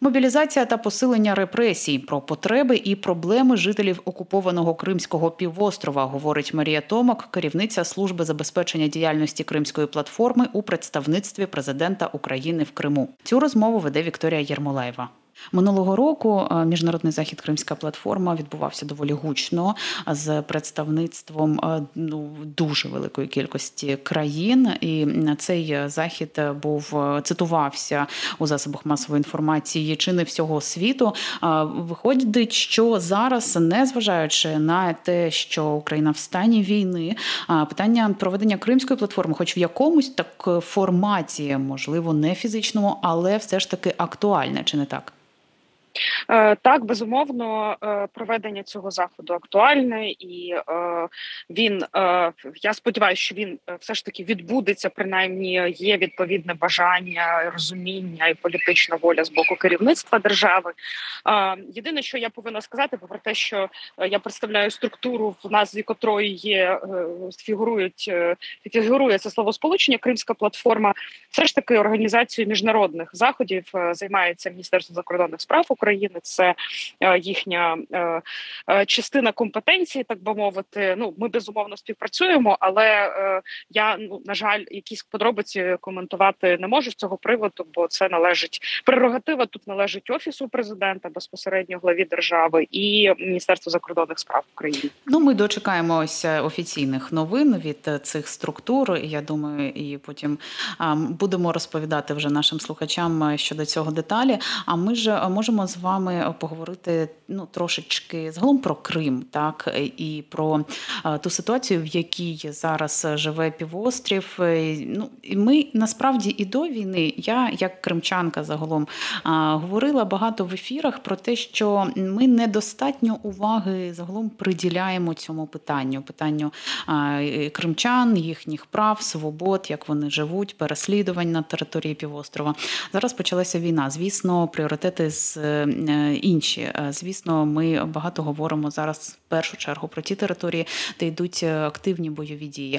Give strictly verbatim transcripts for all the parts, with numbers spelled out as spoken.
Мобілізація та посилення репресій, про потреби і проблеми жителів окупованого Кримського півострова, говорить Марія Томак, керівниця служби забезпечення діяльності Кримської платформи у представництві президента України в Криму. Цю розмову веде Вікторія Єрмолаєва. Минулого року міжнародний захід «Кримська платформа» відбувався доволі гучно з представництвом ну, дуже великої кількості країн. І цей захід був цитувався у засобах масової інформації чи не всього світу. Виходить, що зараз, незважаючи на те, що Україна в стані війни, питання проведення Кримської платформи, хоч в якомусь так форматі, можливо, не фізичному, але все ж таки актуальне, чи не так? Так, безумовно, проведення цього заходу актуальне, і він, я сподіваюся, що він все ж таки відбудеться, принаймні є відповідне бажання, розуміння і політична воля з боку керівництва держави. Єдине, що я повинна сказати, попри те, що я представляю структуру, в назві котрої є, фігурують, фігурує це словосполучення «Кримська платформа», все ж таки організацією міжнародних заходів займається Міністерство закордонних справ України. Це е, їхня е, е, частина компетенції, так би мовити. Ну, ми безумовно співпрацюємо, але е, я, ну, на жаль, якісь подробиці коментувати не можу з цього приводу, бо це належить, прерогатива тут належить Офісу президента, безпосередньо главі держави і Міністерству закордонних справ України. Ну, ми дочекаємося офіційних новин від цих структур, я думаю, і потім а, будемо розповідати вже нашим слухачам щодо цього деталі. А ми ж можемо з вами поговорити ну трошечки загалом про Крим, так, і про а, ту ситуацію, в якій зараз живе півострів. Ну, і ми насправді і до війни, я як кримчанка загалом а, говорила багато в ефірах про те, що ми недостатньо уваги загалом приділяємо цьому питанню, питанню а, кримчан, їхніх прав, свобод, як вони живуть, переслідувань на території півострова. Зараз почалася війна. Звісно, пріоритети з інші. Звісно, ми багато говоримо зараз в першу чергу про ті території, де йдуть активні бойові дії.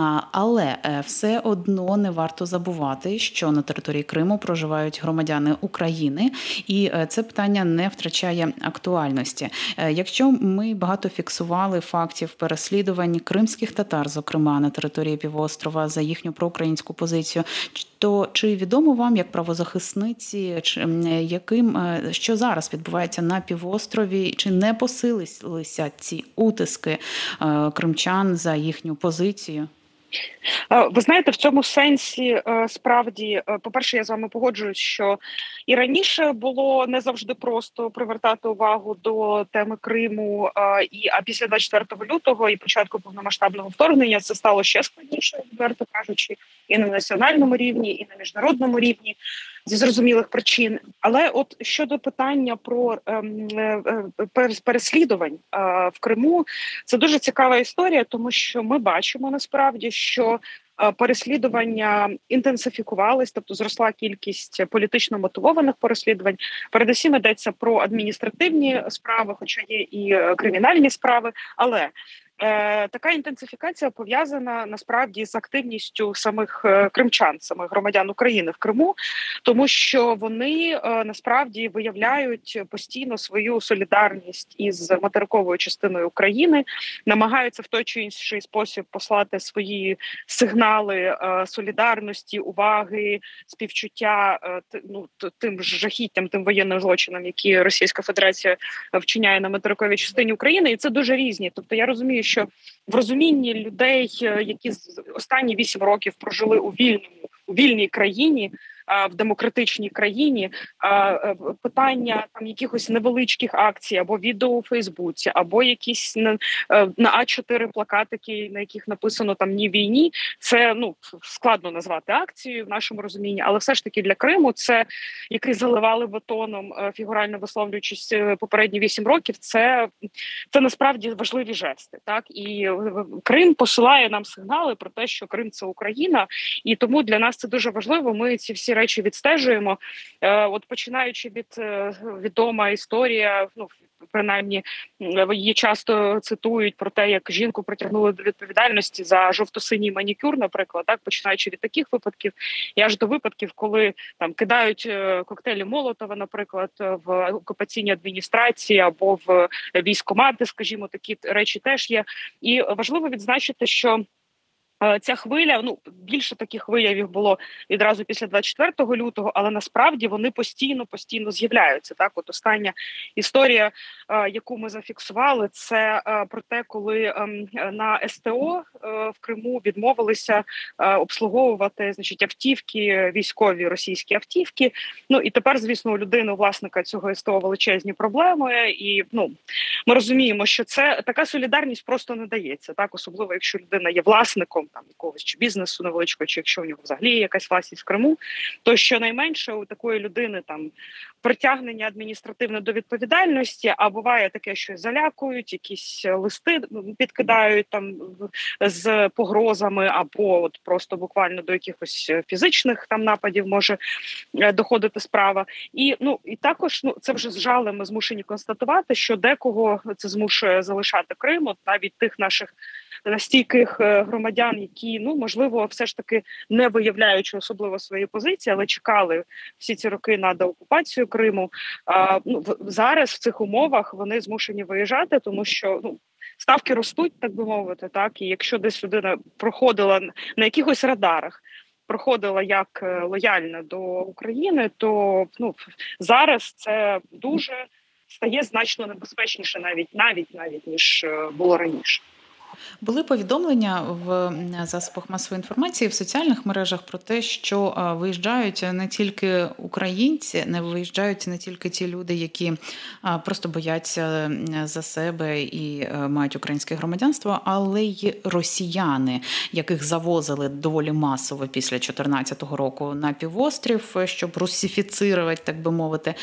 Але все одно не варто забувати, що на території Криму проживають громадяни України, і це питання не втрачає актуальності. Якщо ми багато фіксували фактів переслідувань кримських татар, зокрема на території півострова, за їхню проукраїнську позицію, то чи відомо вам, як правозахисниці, чи, яким, що зараз відбувається на півострові, чи не посилилися ці утиски кримчан за їхню позицію? Ви знаєте, в цьому сенсі справді, по-перше, я з вами погоджуюсь, що і раніше було не завжди просто привертати увагу до теми Криму, і а після двадцять четвертого лютого і початку повномасштабного вторгнення це стало ще складніше, відверто кажучи, і на національному рівні, і на міжнародному рівні, зі зрозумілих причин. Але от щодо питання про ем, е, переслідувань е, в Криму, це дуже цікава історія, тому що ми бачимо насправді, що переслідування інтенсифікувались, тобто зросла кількість політично мотивованих переслідувань. Передусім йдеться про адміністративні справи, хоча є і кримінальні справи, але Е, така інтенсифікація пов'язана насправді з активністю самих е, кримчан, самих громадян України в Криму, тому що вони е, насправді виявляють постійно свою солідарність із материковою частиною України, намагаються в той чи інший спосіб послати свої сигнали е, солідарності, уваги, співчуття е, т, ну, тим жахіттям, тим воєнним злочинам, які Російська Федерація вчиняє на материковій частині України, і це дуже різні. Тобто я розумію, що в розумінні людей, які останні вісім років прожили у вільному, у вільній країні, в демократичній країні, питання там якихось невеличких акцій або відео у Фейсбуці, або якісь на, на а чотири плакатики, на яких написано там «Ні війні», це ну складно назвати акцією в нашому розумінні, але все ж таки для Криму це, який заливали бетоном, фігурально висловлюючись попередні вісім років, це, це насправді важливі жести. Так? І Крим посилає нам сигнали про те, що Крим – це Україна, і тому для нас це дуже важливо. Ми ці всі ці речі відстежуємо. От починаючи від відома історія, ну принаймні її часто цитують про те, як жінку притягнули до відповідальності за жовто-синій манікюр, наприклад, так починаючи від таких випадків, і аж до випадків, коли там кидають коктейлі Молотова, наприклад, в окупаційній адміністрації або в військкомати, скажімо, такі речі теж є. І важливо відзначити, що ця хвиля, ну більше таких виявів було відразу після двадцять четвертого лютого, але насправді вони постійно постійно з'являються. Так, от остання історія, е, яку ми зафіксували, це е, про те, коли е, на ес те о е, в Криму відмовилися е, обслуговувати, значить, автівки, військові російські автівки. Ну і тепер, звісно, у людини, у власника цього ес те о величезні проблеми, і ну ми розуміємо, що це така солідарність просто не дається, так, особливо якщо людина є власником там якогось чи бізнесу невеличкого, чи якщо у нього взагалі є якась власність в Криму, то щонайменше у такої людини там притягнення адміністративне до відповідальності, а буває таке, що залякують, якісь листи підкидають там з погрозами, або от просто буквально до якихось фізичних там нападів може доходити справа. І ну і також ну це вже з жалем ми змушені констатувати, що декого це змушує залишати Крим, от навіть тих наших настійких громадян, які, ну, можливо, все ж таки не виявляючи особливо свої позиції, але чекали всі ці роки на деокупацію Криму. А, ну, зараз в цих умовах вони змушені виїжджати, тому що, ну, ставки ростуть, так би мовити, так, і якщо десь людина проходила на якихось радарах, проходила як лояльна до України, то, ну, зараз це дуже стає значно небезпечніше навіть, навіть, навіть, ніж було раніше. Були повідомлення в засобах масової інформації, в соціальних мережах про те, що виїжджають не тільки українці, не виїжджають не тільки ті люди, які просто бояться за себе і мають українське громадянство, але й росіяни, яких завозили доволі масово після дві тисячі чотирнадцятого року на півострів, щоб русифіцирувати, так би мовити,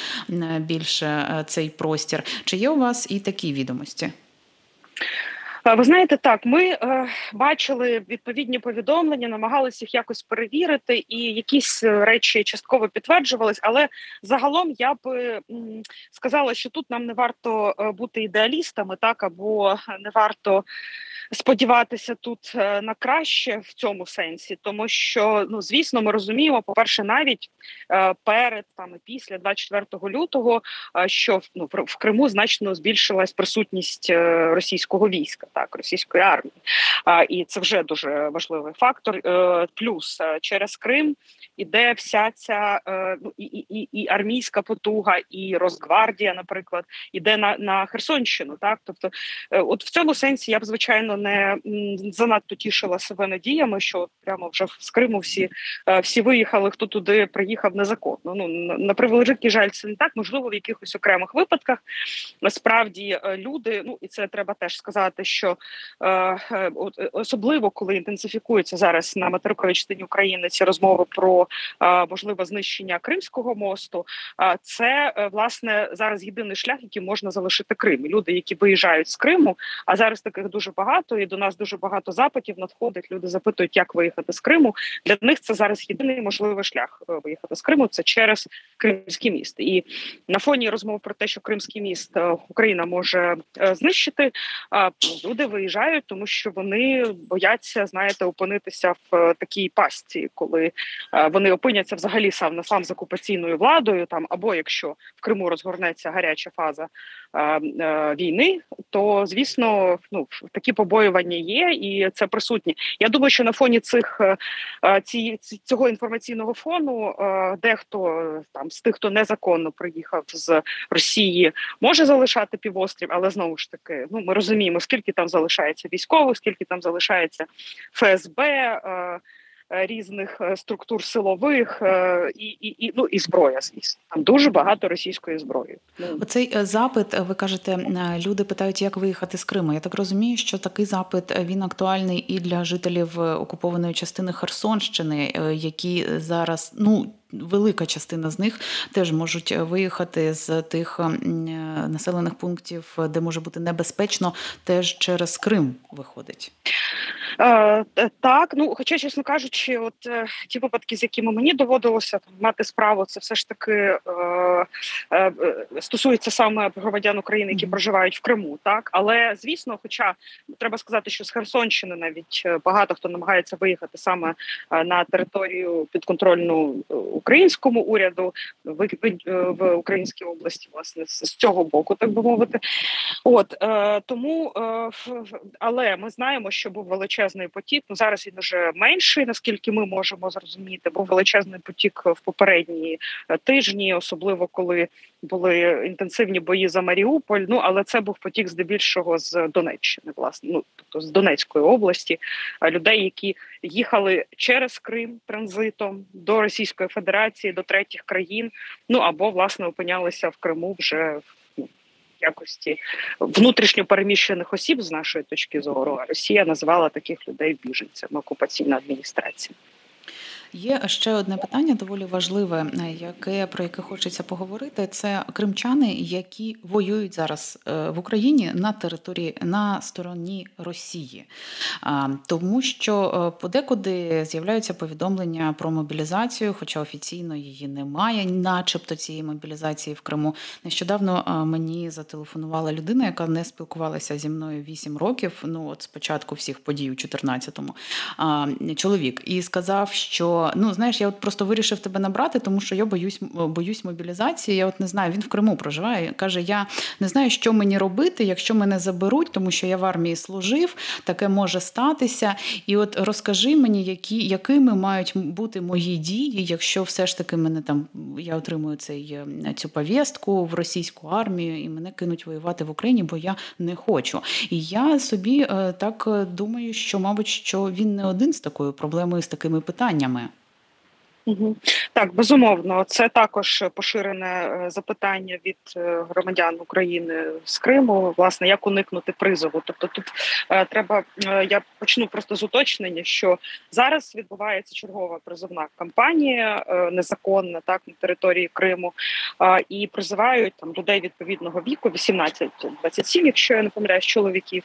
більше цей простір. Чи є у вас і такі відомості? Ви знаєте, так, ми е, бачили відповідні повідомлення, намагалися їх якось перевірити, і якісь речі частково підтверджувались, але загалом я б м, сказала, що тут нам не варто бути ідеалістами, так, або не варто сподіватися тут на краще в цьому сенсі, тому що, ну, звісно, ми розуміємо, по-перше, навіть е, перед там і після двадцять четвертого лютого, е, що ну, в Криму значно збільшилась присутність російського війська, так, російської армії, а, і це вже дуже важливий фактор. Е, плюс через Крим іде вся ця е, ну, і, і, і армійська потуга, і Росгвардія, наприклад, іде на, на Херсонщину, так, тобто, е, от в цьому сенсі я б, звичайно, не м, занадто тішила себе надіями, що прямо вже з Криму всі, е, всі виїхали, хто туди приїхав незаконно. Ну, на, на превеликий жаль, це не так, можливо, в якихось окремих випадках. Насправді люди, ну і це треба теж сказати, що е, особливо коли інтенсифікуються зараз на материковій частині України ці розмови про е, можливе знищення Кримського мосту, е, це е, власне зараз єдиний шлях, який можна залишити Крим. Люди, які виїжджають з Криму, а зараз таких дуже багато, і до нас дуже багато запитів надходить. Люди запитують, як виїхати з Криму. Для них це зараз єдиний можливий шлях е, виїхати з Криму. Це через Кримський міст. І на фоні розмов про те, що Кримський міст е, Україна може е, знищити, е, люди виїжджають, тому що вони бояться, знаєте, опинитися в такій пастці, коли е, вони опиняться взагалі сам на сам з окупаційною владою, там, або якщо в Криму розгорнеться гаряча фаза е, е, війни, то, звісно, ну, такі побоювання є, і це присутні. Я думаю, що на фоні цих е, ці, цього інформаційного фону е, дехто там з тих, хто незаконно приїхав з Росії, може залишати півострів, але знову ж таки, ну, ми розуміємо, скільки там залишається військових, скільки там залишається еф ес бе, е, різних структур силових е, і, і, і, ну, і зброя, звісно. Там дуже багато російської зброї. Оцей запит, ви кажете, люди питають, як виїхати з Криму. Я так розумію, що такий запит, він актуальний і для жителів окупованої частини Херсонщини, які зараз, ну, велика частина з них теж можуть виїхати з тих населених пунктів, де може бути небезпечно, теж через Крим виходить. Е, так, ну хоча, чесно кажучи, от е, ті випадки, з якими мені доводилося там мати справу, це все ж таки е, е, стосується саме громадян України, які Мгм. проживають в Криму, так але звісно, хоча треба сказати, що з Херсонщини навіть е, багато хто намагається виїхати саме е, на територію підконтрольну е, українському уряду в, в, в Українській області, власне, з, з цього боку, так би мовити. От е, тому, е, але ми знаємо, що був величезний потік. Ну зараз він вже менший, наскільки ми можемо зрозуміти. Був величезний потік в попередні е, тижні, особливо коли були інтенсивні бої за Маріуполь. Ну але це був потік здебільшого з Донеччини, власне, ну тобто з Донецької області, е, людей, які їхали через Крим транзитом до Російської Федерації, до третіх країн. Ну або власне опинялися в Криму вже в якості внутрішньо переміщених осіб з нашої точки зору, а Росія називала таких людей біженцями, окупаційна адміністрація. Є ще одне питання, доволі важливе, яке про яке хочеться поговорити. Це кримчани, які воюють зараз в Україні на території на стороні Росії, тому що подекуди з'являються повідомлення про мобілізацію, хоча офіційно її немає, начебто цієї мобілізації в Криму. Нещодавно мені зателефонувала людина, яка не спілкувалася зі мною вісім років. Ну от спочатку всіх подій у чотирнадцятому, чоловік, і сказав, що ну, знаєш, я от просто вирішив тебе набрати, тому що я боюсь, боюсь мобілізації. Я от не знаю, він в Криму проживає. Каже, я не знаю, що мені робити, якщо мене заберуть, тому що я в армії служив, таке може статися. І от розкажи мені, які, якими мають бути мої дії, якщо все ж таки мене там, я отримую цей, цю повістку в російську армію і мене кинуть воювати в Україні, бо я не хочу. І я собі так думаю, що, мабуть, що він не один з такою проблемою, з такими питаннями. Угу. Так, безумовно, це також поширене запитання від громадян України з Криму. Власне, як уникнути призову. Тобто, тут е, треба е, я почну просто з уточнення, що зараз відбувається чергова призовна кампанія, е, незаконна, так на території Криму, е, і призивають там людей відповідного віку, вісімнадцять двадцять сім, якщо я не помиляюсь, чоловіків.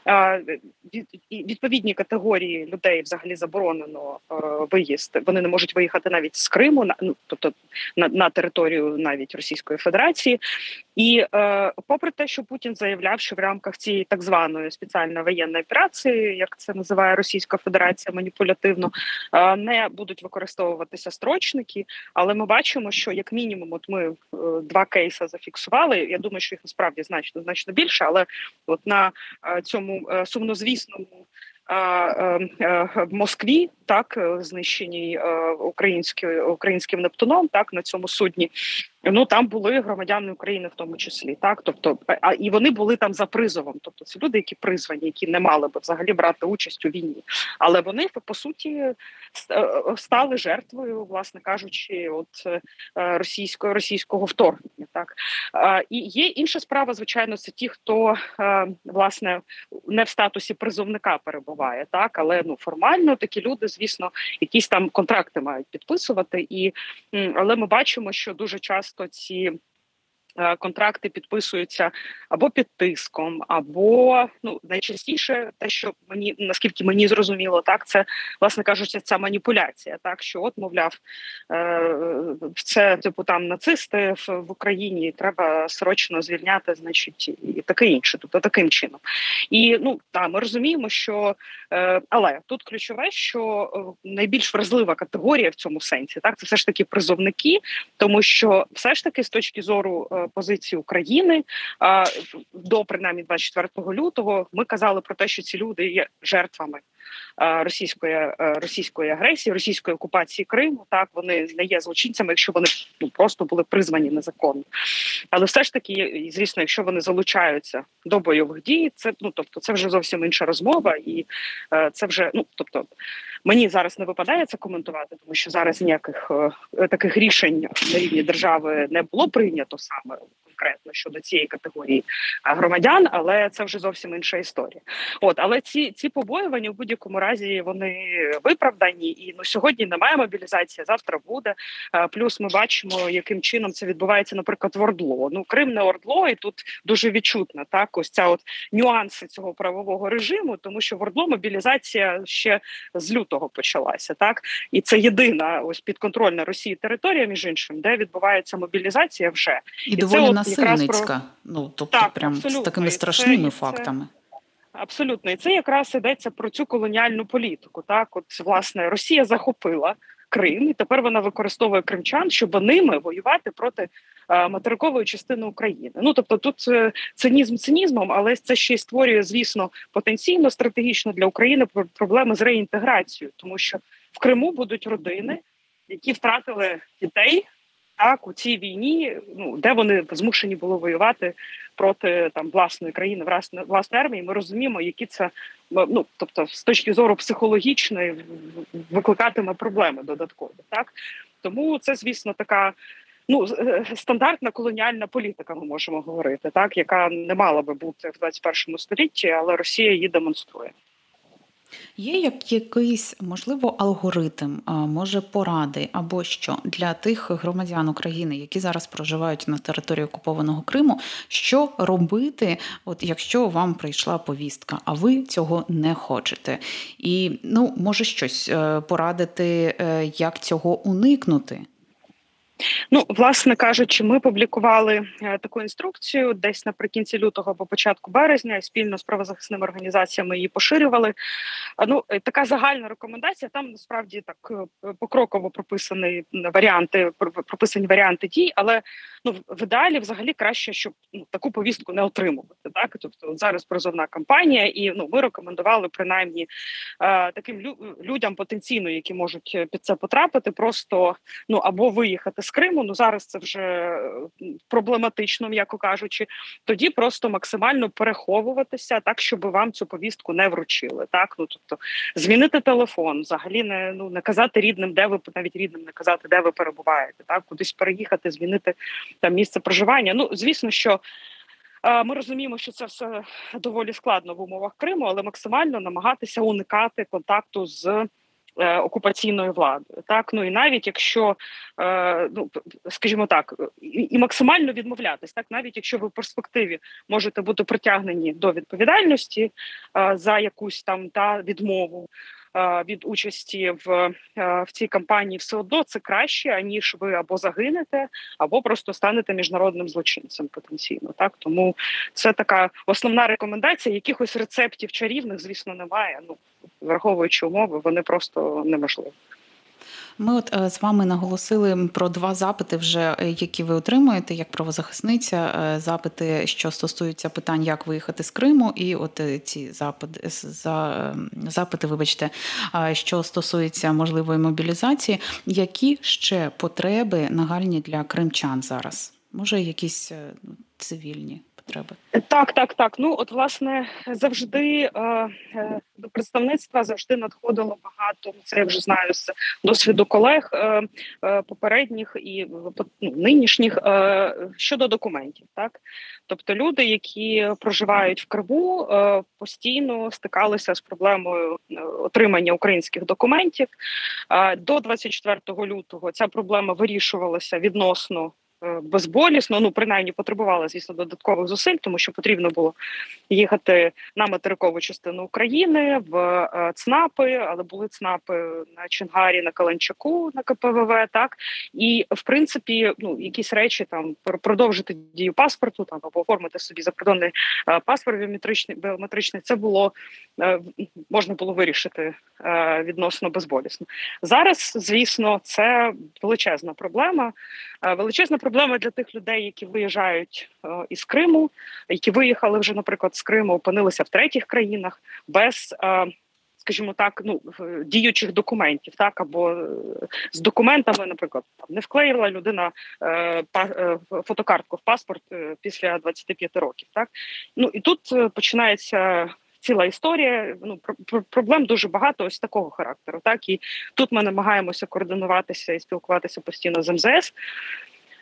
Відповідні категорії людей взагалі заборонено е, виїзд. Вони не можуть виїхати навіть з Криму, на ну тобто на, на територію навіть Російської Федерації. І е, попри те, що Путін заявляв, що в рамках цієї так званої спеціальної воєнної операції, як це називає Російська Федерація маніпулятивно, е, не будуть використовуватися строчники. Але ми бачимо, що як мінімум, от ми е, два кейси зафіксували. Я думаю, що їх насправді значно значно більше, але от на е, цьому сумнозвісному в Москві, так знищеній українською українським Нептуном, так на цьому судні. Ну там були громадяни України, в тому числі, так, тобто, а і вони були там за призовом. Тобто, це люди, які призвані, які не мали би взагалі брати участь у війні, але вони по суті стали жертвою, власне кажучи, от російського російського вторгнення. Так і є інша справа, звичайно, це ті, хто власне не в статусі призовника перебуває, так, але ну формально такі люди, звісно, якісь там контракти мають підписувати, і але ми бачимо, що дуже часто часто ці е, контракти підписуються або під тиском, або ну найчастіше те, що мені наскільки мені зрозуміло, так це власне кажучи, ця маніпуляція, так що от мовляв, е, це типу там нацисти в, в Україні, треба срочно звільняти, значить, і таке інше, тобто таким чином. І ну так, ми розуміємо, що е, але тут ключове, що е, найбільш вразлива категорія в цьому сенсі, так це все ж таки призовники, тому що все ж таки з точки зору е, позиції України е, до принаймні двадцять четвертого лютого ми казали про те, що ці люди є жертвами е, російської е, російської агресії, російської окупації Криму. Так вони не є злочинцями, якщо вони ну, просто були призвані незаконно. Але все ж таки, звісно, якщо вони залучаються до бойових дій, це ну тобто це вже зовсім інша розмова, і е, це вже ну тобто мені зараз не випадає це коментувати, тому що зараз ніяких е, таких рішень на рівні держави не було прийнято саме конкретно щодо цієї категорії громадян, але це вже зовсім інша історія. От, але ці ці побоювання в будь-якому разі вони виправдані, і ну сьогодні немає мобілізації, завтра буде. Плюс ми бачимо, яким чином це відбувається, наприклад, в ОРДЛО. Ну, Крим не ОРДЛО, і тут дуже відчутно так, ось ця от нюанси цього правового режиму, тому що в ОРДЛО мобілізація ще з лютого почалася, так, і це єдина ось підконтрольна Росії територія, між іншим, де відбувається мобілізація вже. І, і доволі це насильницька, про... ну, тобто так, прям абсолютно. з такими І страшними це, фактами. Це... Абсолютно, і це якраз йдеться про цю колоніальну політику. Так, от власне Росія захопила Крим, і тепер вона використовує кримчан, щоб ними воювати проти е, материкової частини України. Ну тобто, тут е, цинізм цинізмом, але це ще й створює, звісно, потенційно стратегічно для України проблеми з реінтеграцією, тому що в Криму будуть родини, які втратили дітей. Так, у цій війні, ну де вони змушені були воювати проти там власної країни, власної власної армії, ми розуміємо, які це ну тобто з точки зору психологічної викликатиме проблеми додатково. Так тому це, звісно, така ну стандартна колоніальна політика. Ми можемо говорити, так яка не мала би бути в двадцять першому столітті, але Росія її демонструє. Є як якийсь, можливо, алгоритм, а може поради або що для тих громадян України, які зараз проживають на території окупованого Криму, що робити, от якщо вам прийшла повістка, а ви цього не хочете? І, ну, може щось порадити, як цього уникнути? Ну, власне кажучи, ми публікували е, таку інструкцію десь наприкінці лютого або початку березня, і спільно з правозахисними організаціями її поширювали. А, ну, е, така загальна рекомендація, там насправді так е, покроково прописані варіанти, прописані варіанти дій, але ну, в ідеалі взагалі краще, щоб ну, таку повістку не отримувати. Так? Тобто от зараз призовна кампанія, і ну, ми рекомендували принаймні е, таким лю- людям потенційно, які можуть під це потрапити, просто ну або виїхати з Криму, ну зараз це вже проблематично, м'яко кажучи, тоді просто максимально переховуватися так, щоб вам цю повістку не вручили. Так, ну тобто змінити телефон, взагалі не ну не казати рідним, де ви навіть рідним не казати, де ви перебуваєте, так, кудись переїхати, змінити там місце проживання. Ну, звісно, що ми розуміємо, що це все доволі складно в умовах Криму, але максимально намагатися уникати контакту з окупаційною владою, так, ну і навіть якщо, е, ну скажімо так, і, і максимально відмовлятись, так, навіть якщо ви в перспективі можете бути притягнені до відповідальності е, за якусь там та відмову е, від участі в, е, в цій кампанії, все одно це краще, аніж ви або загинете, або просто станете міжнародним злочинцем потенційно. Так, тому це така основна рекомендація. Якихось рецептів чарівних, звісно, немає. Ну, враховуючи умови, вони просто неможливі. Ми от з вами наголосили про два запити, вже які ви отримуєте як правозахисниця. Запити, що стосуються питань, як виїхати з Криму, і от ці запити, запити, вибачте, що стосуються можливої мобілізації. Які ще потреби нагальні для кримчан зараз? Може, якісь цивільні потреби? Так, так, так. Ну, от, власне, завжди е, е, до представництва завжди надходило багато, це я вже знаю з досвіду колег е, е, попередніх і ну, нинішніх, е, щодо документів. Так? Тобто люди, які проживають в Криму, е, постійно стикалися з проблемою отримання українських документів. Е, до двадцять четвертого лютого ця проблема вирішувалася відносно безболісно, ну, принаймні, потребувала, звісно, додаткових зусиль, тому що потрібно було їхати на материкову частину України, в е, ЦНАПи, але були ЦНАПи на Чонгарі, на Каланчаку, на Ка Пе Ве Ве, так, і, в принципі, ну, якісь речі, там, продовжити дію паспорту, там, або оформити собі закордонний е, паспорт біометричний, біометричний, це було, е, можна було вирішити е, відносно безболісно. Зараз, звісно, це величезна проблема, е, величезна проблема Проблема для тих людей, які виїжджають е, із Криму, які виїхали вже, наприклад, з Криму, опинилися в третіх країнах без, е, скажімо так, ну діючих документів, так, або е, з документами, наприклад, не вклеїла людина е, па, е, фотокартку в паспорт е, після двадцяти п'яти років, так. Ну і тут е, починається ціла історія. Ну, проблем дуже багато ось такого характеру, так, і тут ми намагаємося координуватися і спілкуватися постійно з Ем Зе Ес.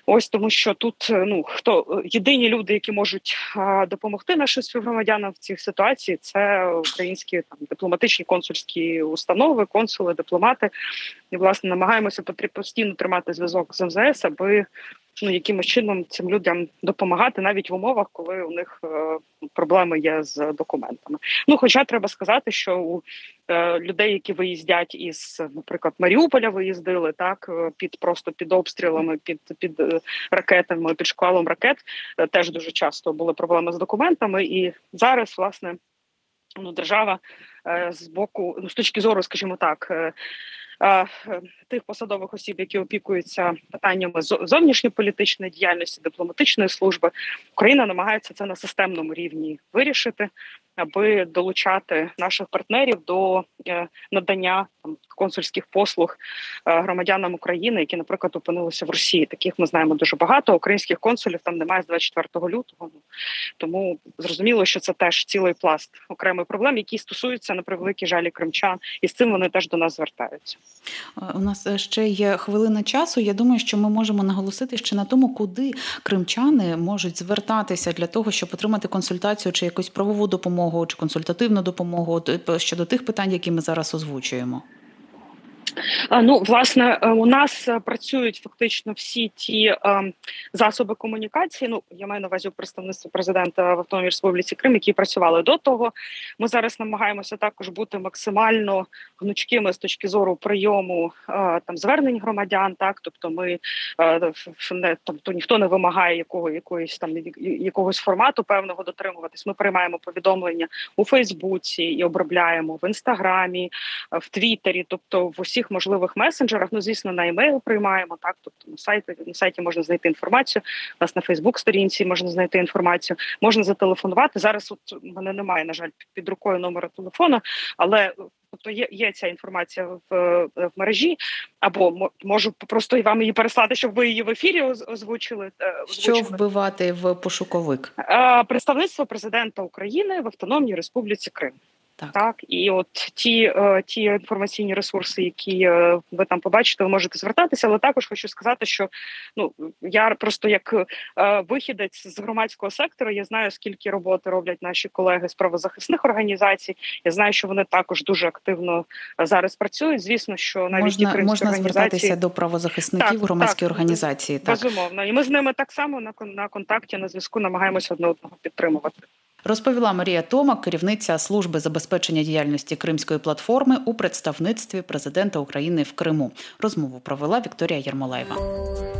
Ось тому, що тут ну хто єдині люди, які можуть а, допомогти нашим співгромадянам в цих ситуаціях, це українські там дипломатичні консульські установи, консули, дипломати. І власне намагаємося постійно тримати зв'язок з ем зе ес, аби ну якимось чином цим людям допомагати навіть в умовах, коли у них е, проблеми є з документами. Ну, хоча треба сказати, що у е, людей, які виїздять із, наприклад, Маріуполя, виїздили так під просто під обстрілами, під під е, ракетами, під шквалом ракет, е, теж дуже часто були проблеми з документами, і зараз власне ну держава е, з боку, ну з точки зору, скажімо так. Е, тих посадових осіб, які опікуються питаннями зовнішньополітичної діяльності, дипломатичної служби, Україна намагається це на системному рівні вирішити, аби долучати наших партнерів до надання там консульських послуг громадянам України, які, наприклад, опинилися в Росії. Таких ми знаємо дуже багато. Українських консулів там немає з двадцять четвертого лютого. Тому зрозуміло, що це теж цілий пласт окремих проблем, які стосуються, на превеликий жаль, кримчан, і з цим вони теж до нас звертаються. У нас ще є хвилина часу. Я думаю, що ми можемо наголосити ще на тому, куди кримчани можуть звертатися для того, щоб отримати консультацію чи якусь правову допомогу, чи консультативну допомогу щодо тих питань, які ми зараз озвучуємо. Ну, власне, у нас працюють фактично всі ті е, засоби комунікації. Ну, я маю на увазі представництво президента в Автономній Республіці Крим, які працювали до того. Ми зараз намагаємося також бути максимально гнучкими з точки зору прийому е, там звернень громадян. Так, тобто, ми е, не тобто ніхто не вимагає якого якоїсь там якогось формату певного дотримуватись. Ми приймаємо повідомлення у Фейсбуці і обробляємо в Інстаграмі, в Твіттері, тобто в усіх можливих месенджерах. Ну, звісно, на емейл приймаємо, так, тобто на сайті, на сайті можна знайти інформацію, у нас на Фейсбук-сторінці можна знайти інформацію, можна зателефонувати. Зараз от у мене немає, на жаль, під рукою номера телефону, але тобто є, є ця інформація в, в мережі, або можу просто і вам її переслати, щоб ви її в ефірі озвучили. озвучили. Що вбивати в пошуковик? Представництво президента України в Автономній Республіці Крим. Так. так, і от ті, ті інформаційні ресурси, які ви там побачите, ви можете звертатися, але також хочу сказати, що ну я просто як вихідець з громадського сектору, я знаю, скільки роботи роблять наші колеги з правозахисних організацій. Я знаю, що вони також дуже активно зараз працюють. Звісно, що навіть можна, ті кримські можна організації... звертатися до правозахисників, так, громадські так, організації. Так. Безумовно, і ми з ними так само на на контакті, на зв'язку, намагаємося одне одного підтримувати. Розповіла Марія Томак, керівниця служби забезпечення діяльності Кримської платформи у представництві президента України в Криму. Розмову провела Вікторія Єрмолаєва.